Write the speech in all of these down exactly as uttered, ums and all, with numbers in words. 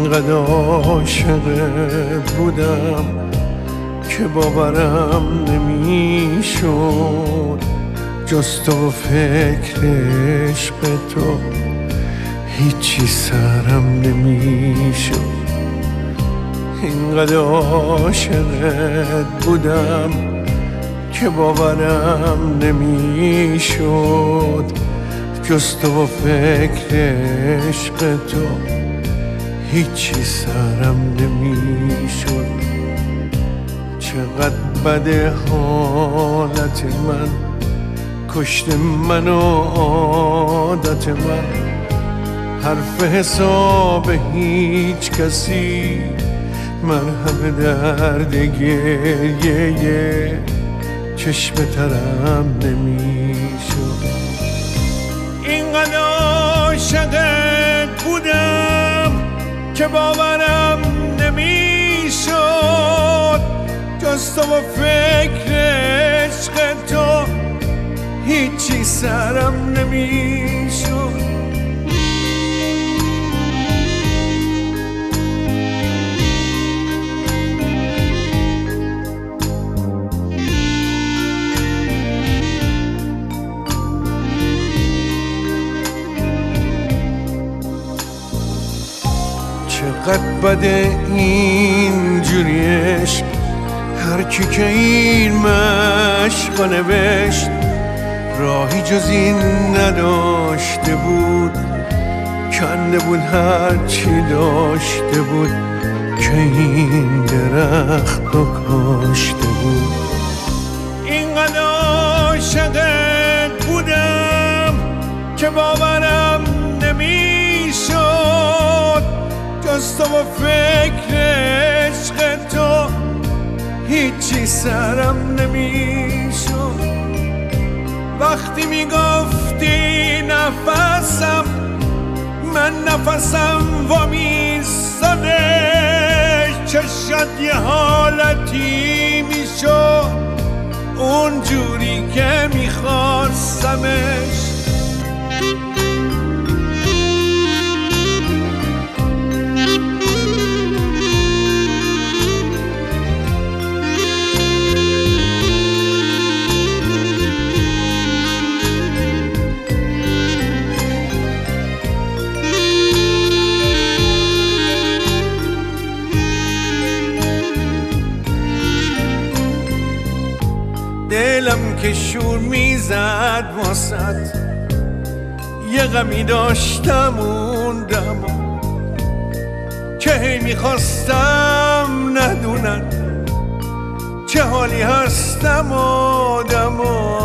اینقدر عاشقت بودم که باورم نمیشد، جز تو و فکر عشق تو هیچی سرم نمیشد. اینقدر عاشقت بودم که باورم نمیشد، جز تو و فکر عشق تو هیچی سرم نمیشد. چقدر بده حالت من، کشت من و عادت من، حرف حساب هیچ کسی مرهم درد گریه چشم ترم نمیشد. اینقدر عاشقت بودم که باورم نمیشد، جز تو و فکر عشق تو هیچی سرم نمیشد. چقدر بده این جوری عشق، هر کی که این مشق نوشت راهی جز این نداشته بود، کنده بود هر چی داشته بود که این درخت رو کاشته بود. اینقدر عاشقت بودم که باورم نمیشد، جز تو و فکر عشق تو هیچی سرم نمیشد. وقتی میگفتی نفسم، من نفسم و میستاده، چشات یه حالتی میشد اون جوری که میخواستمش. دلم که شور میزد واسد، یه غمی داشتم اون دما که هی میخواستم ندونن چه حالی هستم آدما.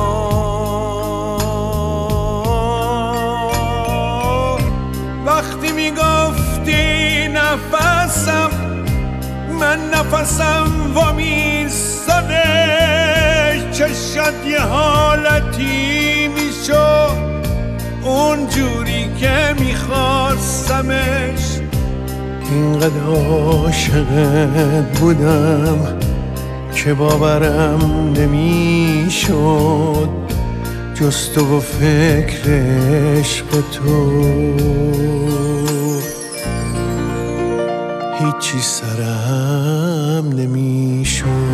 وقتی میگفتی نفسم، من نفسم و میستاده، چشات یه حالتی میشد اون جوری که میخواستمش. اینقدر عاشقت بودم که باورم نمیشد، جز تو و فکر عشق تو هیچی سرم نمیشد.